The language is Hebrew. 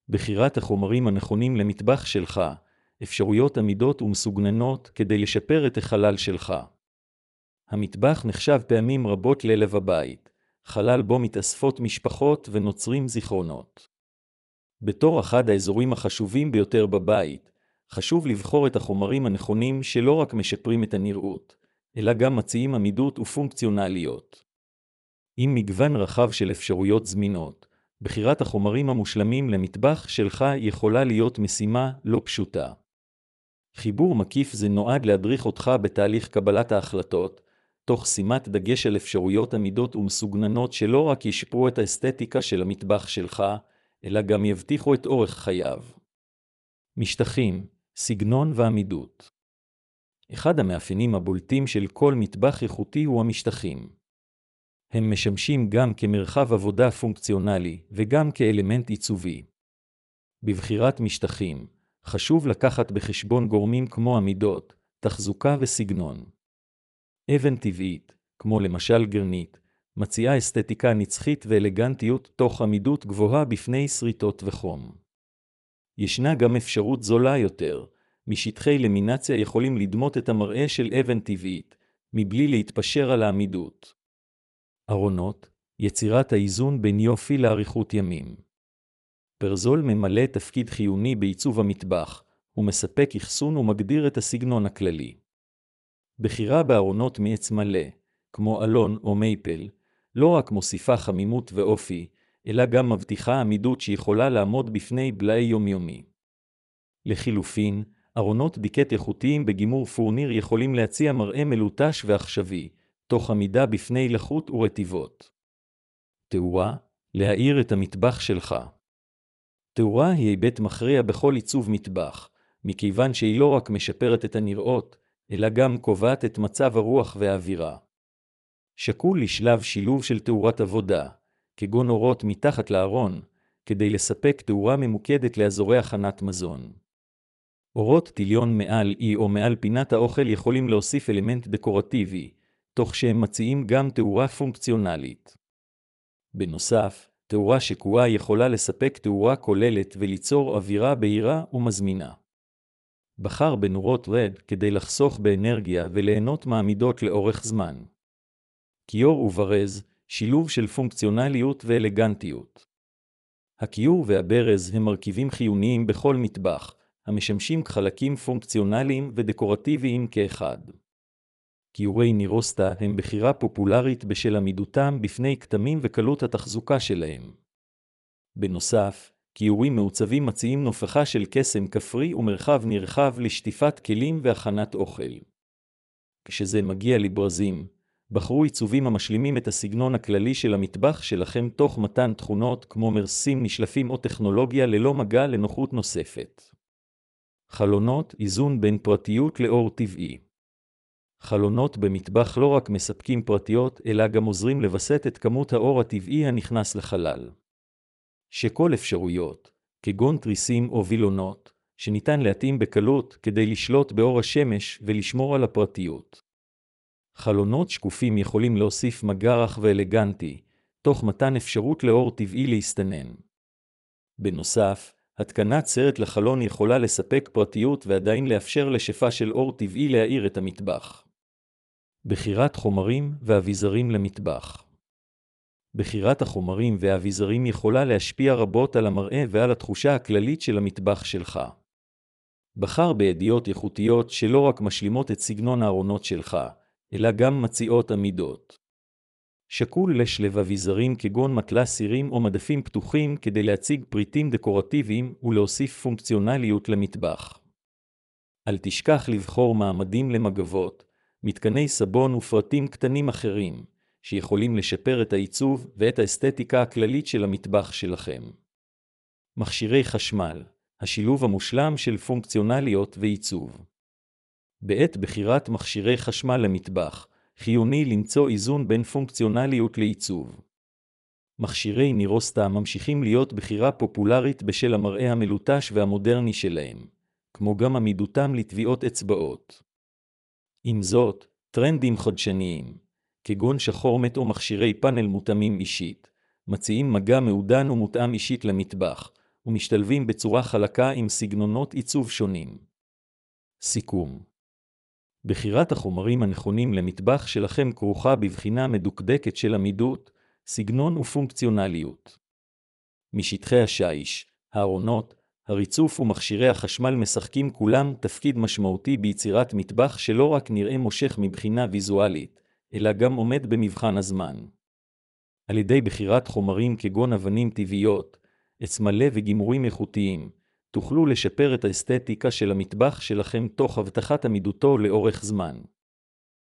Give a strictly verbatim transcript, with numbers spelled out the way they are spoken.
בחירת החומרים הנכונים למטבח שלך, אפשרויות עמידות ומסוגננות כדי לשפר את החלל שלך. המטבח נחשב פעמים רבות ללב הבית, חלל בו מתאספות משפחות ונוצרים זיכרונות. בתור אחד האזורים החשובים ביותר בבית, חשוב לבחור את החומרים הנכונים שלא רק משפרים את הנראות, אלא גם מציעים עמידות ופונקציונליות. עם מגוון רחב של אפשרויות זמינות, בחירת החומרים המושלמים למטבח שלך יכולה להיות משימה לא פשוטה. חיבור מקיף זה נועד להדריך אותך בתהליך קבלת ההחלטות, תוך שימת דגש על אפשרויות עמידות ומסוגננות שלא רק ישפרו את האסתטיקה של המטבח שלך, אלא גם יבטיחו את אורך חייו. משטחים, סגנון ועמידות. אחד המאפיינים הבולטים של כל מטבח איכותי הוא המשטחים. הם משמשים גם כמרחב עבודה פונקציונלי וגם כאלמנט עיצובי. בבחירת משטחים, חשוב לקחת בחשבון גורמים כמו עמידות, תחזוקה וסגנון. אבן טבעית, כמו למשל גרנית, מציעה אסתטיקה נצחית ואלגנטיות תוך עמידות גבוהה בפני שריטות וחום. ישנה גם אפשרות זולה יותר, משטחי למינציה יכולים לדמות את המראה של אבן טבעית, מבלי להתפשר על העמידות. ארונות, יצירת האיזון בין יופי לאריכות ימים. פרזול ממלא תפקיד חיוני בעיצוב המטבח, הוא מספק אחסון ומגדיר את הסגנון הכללי. בחירה בארונות מעץ מלא, כמו אלון או מייפל, לא רק מוסיפה חמימות ואופי, אלא גם מבטיחה עמידות שיכולה לעמוד בפני בלעי יומיומי. לחילופין, ארונות דיקט איכותיים בגימור פורניר יכולים להציע מראה מלוטש ועכשווי, תוך עמידה בפני לחות ורטיבות. תאורה, להאיר את המטבח שלך. תאורה היא היבט מכריע בכל עיצוב מטבח, מכיוון שהיא לא רק משפרת את הנראות, אלא גם קובעת את מצב הרוח והאווירה. שקול לשלב שילוב של תאורת עבודה, כגון אורות מתחת לארון, כדי לספק תאורה ממוקדת לאזורי הכנת מזון. אורות טיליון מעל אי או מעל פינת האוכל יכולים להוסיף אלמנט דקורטיבי, תוך שהם מציעים גם תאורה פונקציונלית. בנוסף, תאורה שקועה יכולה לספק תאורה כוללת וליצור אווירה בהירה ומזמינה. בחר בנורות רד כדי לחסוך באנרגיה וליהנות מעמידות לאורך זמן. כיור וברז, שילוב של פונקציונליות ואלגנטיות. הכיור והברז הם מרכיבים חיוניים בכל מטבח, המשמשים כחלקים פונקציונליים ודקורטיביים כאחד. כיורי נירוסטה הם בחירה פופולרית בשל עמידותם בפני כתמים וקלות התחזוקה שלהם. בנוסף, כיורים מעוצבים מציעים נופחה של קסם כפרי ומרחב נרחב לשטיפת כלים והכנת אוכל. כשזה מגיע לברזים, בחרו עיצובים המשלימים את הסגנון הכללי של המטבח שלכם תוך מתן תכונות כמו מרסים נשלפים או טכנולוגיה ללא מגע לנוחות נוספת. חלונות, איזון בין פרטיות לאור טבעי. חלונות במטבח לא רק מספקים פרטיות, אלא גם עוזרים לבסט את כמות האור הטבעי הנכנס לחלל. שכל אפשרויות, כגון תריסים או וילונות, שניתן להתאים בקלות כדי לשלוט באור השמש ולשמור על הפרטיות. חלונות שקופים יכולים להוסיף מגע רך ואלגנטי, תוך מתן אפשרות לאור טבעי להסתנן. בנוסף, התקנת סרט לחלון יכולה לספק פרטיות ועדיין לאפשר לשפע של אור טבעי להאיר את המטבח. בחירת חומרים ואביזרים למטבח. בחירת החומרים והאביזרים יכולה להשפיע רבות על המראה ועל התחושה הכללית של המטבח שלך. בחר בידיעות איכותיות שלא רק משלימות את סגנון הארונות שלך, אלא גם מציעות עמידות. שקול לשלב אביזרים כגון מטלה סירים או מדפים פתוחים כדי להציג פריטים דקורטיביים ולהוסיף פונקציונליות למטבח. אל תשכח לבחור מעמדים למגבות, מתקני סבון ופרטים קטנים אחרים, שיכולים לשפר את העיצוב ואת האסתטיקה הכללית של המטבח שלכם. מכשירי חשמל, השילוב המושלם של פונקציונליות ועיצוב. בעת בחירת מכשירי חשמל למטבח, חיוני למצוא איזון בין פונקציונליות לעיצוב. מכשירי נירוסטה ממשיכים להיות בחירה פופולרית בשל המראה המלוטש והמודרני שלהם, כמו גם עמידותם לטביעות אצבעות. עם זאת, טרנדים חדשניים, כגון שחור מת או מכשירי פאנל מותאמים אישית, מציעים מגע מעודן ומותאם אישית למטבח, ומשתלבים בצורה חלקה עם סגנונות עיצוב שונים. סיכום. בחירת החומרים הנכונים למטבח שלכם כרוכה בבחינה מדוקדקת של עמידות, סגנון ופונקציונליות. משטחי השיש, הארונות, הריצוף ומכשירי החשמל משחקים כולם תפקיד משמעותי ביצירת מטבח שלא רק נראה מושך מבחינה ויזואלית, אלא גם עומד במבחן הזמן. על ידי בחירת חומרים כגון אבנים טבעיות, עץ מלא וגימורים איכותיים, תוכלו לשפר את האסתטיקה של המטבח שלכם תוך הבטחת עמידותו לאורך זמן.